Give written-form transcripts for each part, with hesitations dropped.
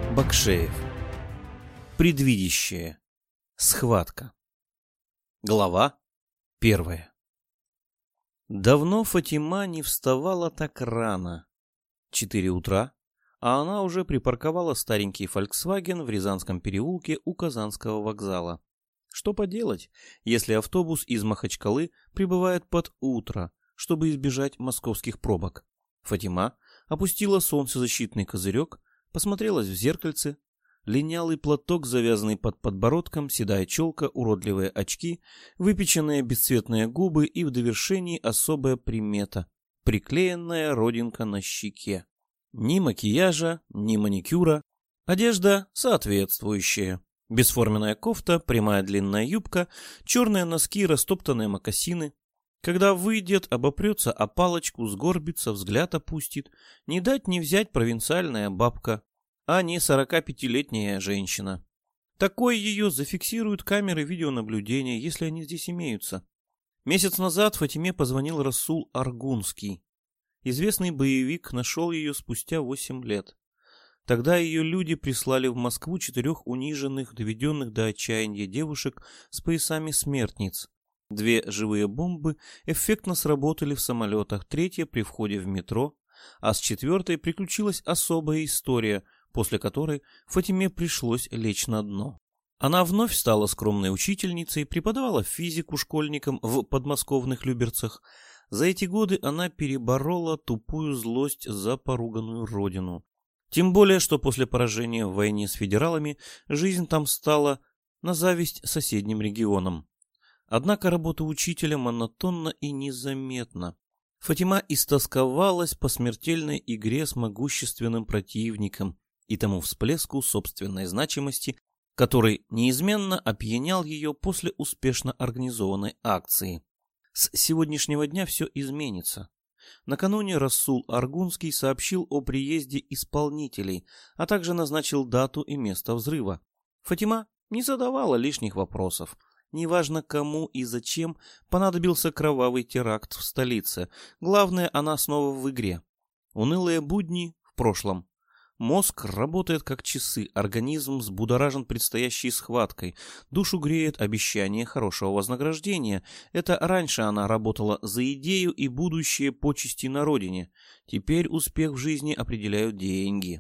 Бакшеев. Предвидящее. Схватка. Глава 1. Давно Фатима не вставала так рано. 4 утра, а она уже припарковала старенький «Фольксваген» в Рязанском переулке у Казанского вокзала. Что поделать, если автобус из Махачкалы прибывает под утро, чтобы избежать московских пробок? Фатима опустила солнцезащитный козырек, посмотрелась в зеркальце. Линялый платок, завязанный под подбородком, седая челка, уродливые очки, выпеченные бесцветные губы и в довершении особая примета — приклеенная родинка на щеке. Ни макияжа, ни маникюра. Одежда соответствующая. Бесформенная кофта, прямая длинная юбка, черные носки, растоптанные мокасины. Когда выйдет, обопрется о палочку, сгорбится, взгляд опустит. Не дать не взять провинциальная бабка, а не 45-летняя женщина. Такой ее зафиксируют камеры видеонаблюдения, если они здесь имеются. Месяц назад Фатиме позвонил Расул Аргунский. Известный боевик нашел ее спустя 8 лет. Тогда ее люди прислали в Москву 4 униженных, доведенных до отчаяния девушек с поясами смертниц. 2 живые бомбы эффектно сработали в самолетах, 3 при входе в метро, а с 4 приключилась особая история, после которой Фатиме пришлось лечь на дно. Она вновь стала скромной учительницей, преподавала физику школьникам в подмосковных Люберцах. За эти годы она переборола тупую злость за поруганную родину. Тем более, что после поражения в войне с федералами жизнь там стала на зависть соседним регионам. Однако работа учителя монотонна и незаметна. Фатима истосковалась по смертельной игре с могущественным противником и тому всплеску собственной значимости, который неизменно опьянял ее после успешно организованной акции. С сегодняшнего дня все изменится. Накануне Расул Аргунский сообщил о приезде исполнителей, а также назначил дату и место взрыва. Фатима не задавала лишних вопросов. Неважно, кому и зачем понадобился кровавый теракт в столице. Главное, она снова в игре. Унылые будни в прошлом. Мозг работает как часы, организм взбудоражен предстоящей схваткой, душу греет обещание хорошего вознаграждения. Это раньше она работала за идею и будущее почести на родине. Теперь успех в жизни определяют деньги.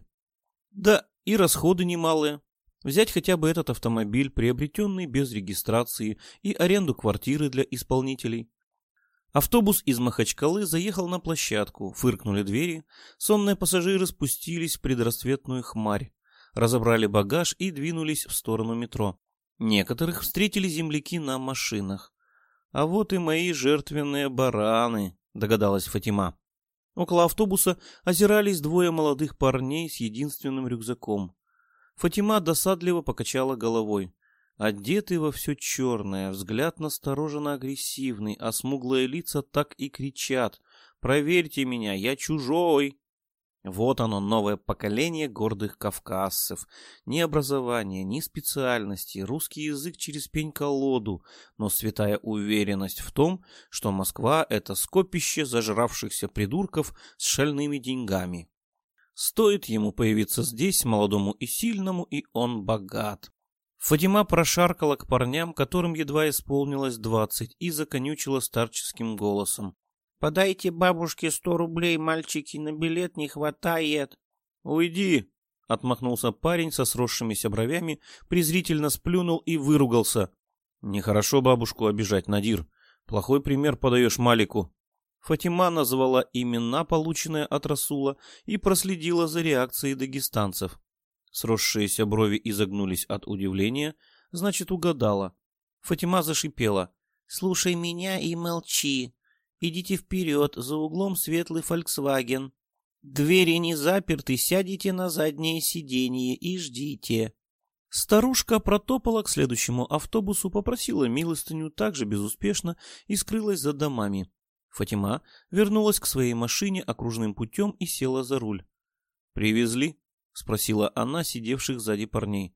Да, и расходы немалые. Взять хотя бы этот автомобиль, приобретенный без регистрации, и аренду квартиры для исполнителей. Автобус из Махачкалы заехал на площадку, фыркнули двери, сонные пассажиры спустились в предрассветную хмарь, разобрали багаж и двинулись в сторону метро. Некоторых встретили земляки на машинах. «А вот и мои жертвенные бараны», — догадалась Фатима. Около автобуса озирались 2 молодых парней с единственным рюкзаком. Фатима досадливо покачала головой. Одеты во все черное, взгляд настороженно агрессивный, а смуглые лица так и кричат: «Проверьте меня, я чужой!» Вот оно, новое поколение гордых кавказцев. Ни образования, ни специальности, русский язык через пень-колоду, но святая уверенность в том, что Москва — это скопище зажравшихся придурков с шальными деньгами. Стоит ему появиться здесь, молодому и сильному, и он богат. Фатима прошаркала к парням, которым едва исполнилось 20, и законючила старческим голосом: «Подайте бабушке 100 рублей, мальчики, на билет не хватает». «Уйди!» — отмахнулся парень со сросшимися бровями, презрительно сплюнул и выругался. «Нехорошо бабушку обижать, Надир. Плохой пример подаешь Малику». Фатима назвала имена, полученные от Расула, и проследила за реакцией дагестанцев. Сросшиеся брови изогнулись от удивления, значит, угадала. Фатима зашипела: «Слушай меня и молчи. Идите вперед, за углом светлый «Фольксваген». Двери не заперты, сядете на заднее сиденье и ждите». Старушка протопала к следующему автобусу, попросила милостыню также безуспешно и скрылась за домами. Фатима вернулась к своей машине окружным путем и села за руль. «Привезли?» — спросила она сидевших сзади парней.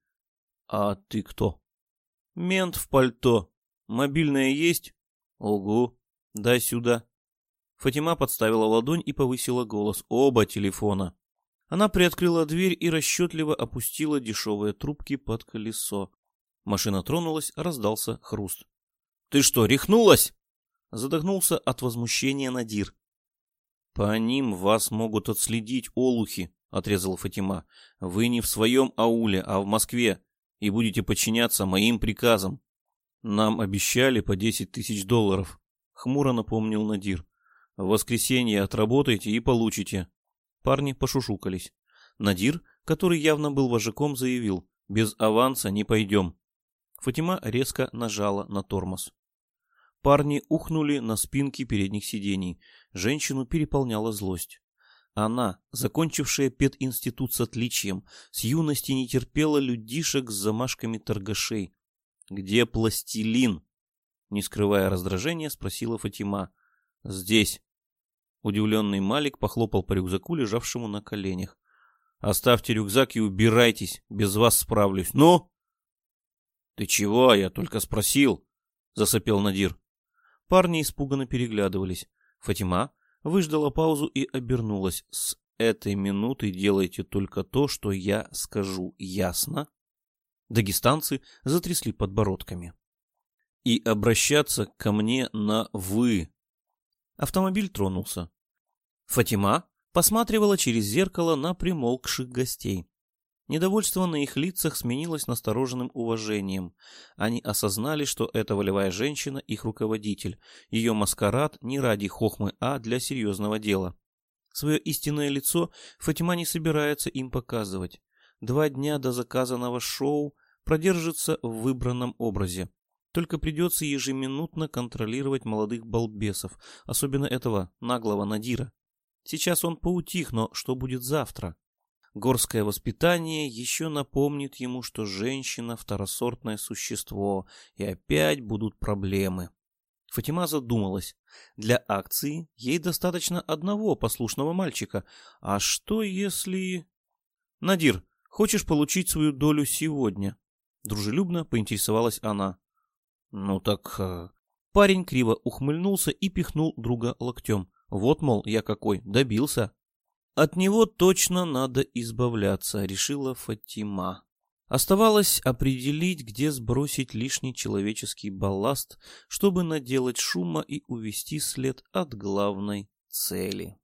«А ты кто?» «Мент в пальто. Мобильное есть?» «Ого, дай сюда». Фатима подставила ладонь и повысила голос. «Оба телефона». Она приоткрыла дверь и расчетливо опустила дешевые трубки под колесо. Машина тронулась, раздался хруст. «Ты что, рехнулась?» Задохнулся от возмущения Надир. «По ним вас могут отследить олухи», — отрезала Фатима. «Вы не в своем ауле, а в Москве, и будете подчиняться моим приказам». «Нам обещали по 10 тысяч долларов», — хмуро напомнил Надир. «В воскресенье отработайте и получите». Парни пошушукались. Надир, который явно был вожаком, заявил: «Без аванса не пойдем». Фатима резко нажала на тормоз. Парни ухнули на спинки передних сидений. Женщину переполняла злость. Она, закончившая пединститут с отличием, с юности не терпела людишек с замашками торгашей. «Где пластилин?» Не скрывая раздражения, спросила Фатима. «Здесь». Удивленный Малик похлопал по рюкзаку, лежавшему на коленях. «Оставьте рюкзак и убирайтесь, без вас справлюсь. Ну?» «Ты чего? Я только спросил», — засопел Надир. Парни испуганно переглядывались. Фатима выждала паузу и обернулась. «С этой минуты делайте только то, что я скажу, ясно?» Дагестанцы затрясли подбородками. «И обращаться ко мне на «вы». Автомобиль тронулся. Фатима посматривала через зеркало на примолкших гостей. Недовольство на их лицах сменилось настороженным уважением. Они осознали, что эта волевая женщина их руководитель. Ее маскарад не ради хохмы, а для серьезного дела. Свое истинное лицо Фатима не собирается им показывать. 2 дня до заказанного шоу продержится в выбранном образе. Только придется ежеминутно контролировать молодых балбесов, особенно этого наглого Надира. Сейчас он поутих, но что будет завтра? Горское воспитание еще напомнит ему, что женщина — второсортное существо, и опять будут проблемы. Фатима задумалась. Для акции ей достаточно одного послушного мальчика. А что если... «Надир, хочешь получить свою долю сегодня?» Дружелюбно поинтересовалась она. «Ну так...» Парень криво ухмыльнулся и пихнул друга локтем. «Вот, мол, я какой, добился». «От него точно надо избавляться», — решила Фатима. Оставалось определить, где сбросить лишний человеческий балласт, чтобы наделать шума и увести след от главной цели.